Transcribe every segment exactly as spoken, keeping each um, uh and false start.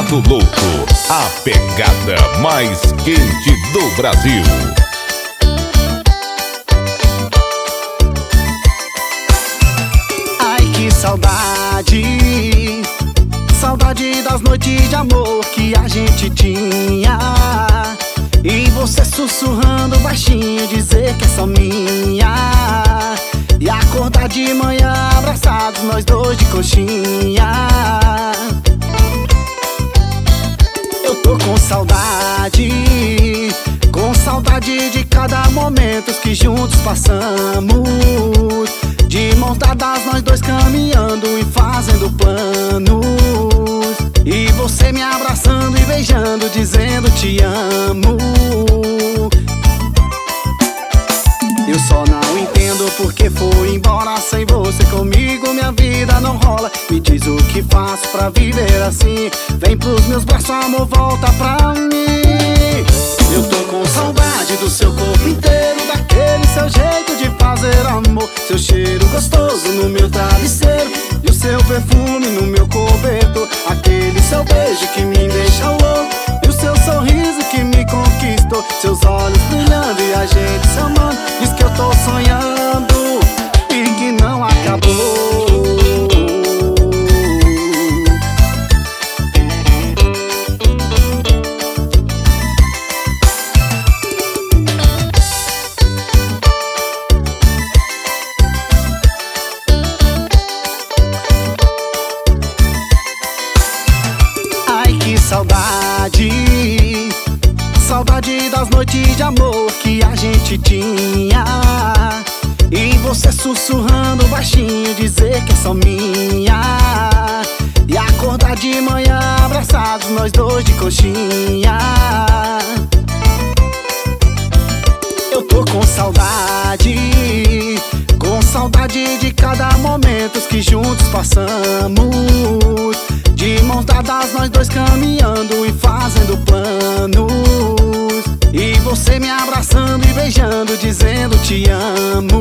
Modo Louco, a pegada mais quente do Brasil. Ai, que saudade, saudade das noites de amor que a gente tinha. E você sussurrando baixinho, dizer que é só minha. E acordar de manhã abraçados, nós dois de conchinha. Eu tô com saudade, com saudade de cada momento que juntos passamos. De mãos dadas nós dois caminhando e fazendo planos. E você me abraçando e beijando, dizendo te amo. Eu só não entendo porque foi embora sem você comigo, minha vida não rola. Me diz o que faço pra viver assim. Vem pros meus braços, amor, volta pra mim. Eu tô com saudade do seu corpo inteiro, daquele seu jeito de fazer amor. Seu cheiro gostoso no meu travesseiro e o seu perfume no meu cobertor. Aquele seu beijo que me deixa louco e o seu sorriso que me conquistou. Seus olhos brilhando e a gente se amando. Diz que eu tô sonhando e que não acabou. Saudade, saudade das noites de amor que a gente tinha. E você sussurrando baixinho, dizer que é só minha. E acordar de manhã abraçados, nós dois de coxinha. Eu tô com saudade, com saudade de cada momento que juntos passamos. De mãos dadas nós dois caminhando e fazendo planos. E você me abraçando e beijando, dizendo te amo.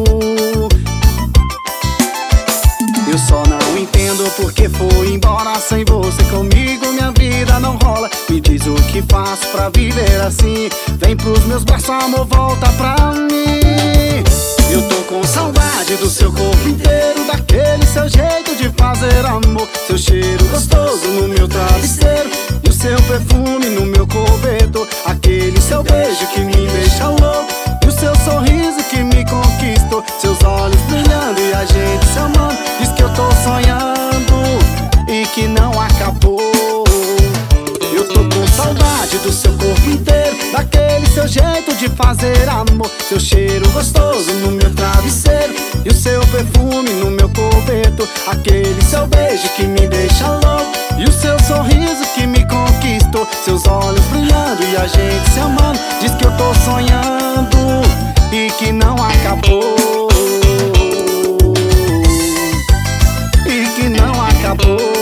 Eu só não entendo porque foi embora sem você comigo, minha vida não rola. Me diz o que faço pra viver assim. Vem pros meus braços, amor, volta pra mim. Eu tô com saudade do seu corpo inteiro, daquele seu jeito de fazer amor. Seu cheiro gostoso no meu travesseiro e o seu perfume no meu cobertor. Aquele seu beijo que me deixa louco e o seu sorriso que me conquistou. Seus olhos brilhando e a gente se amando. Diz que eu tô sonhando e que não acabou. Eu tô com saudade do seu corpo inteiro, daquele seu jeito de fazer amor. Seu cheiro gostoso no meu travesseiro e o seu perfume no meu cobertor. Aquele seu beijo que me deixa louco e o seu sorriso que me conquistou. Seus olhos brilhando e a gente se amando. Diz que eu tô sonhando e que não acabou. E que não acabou.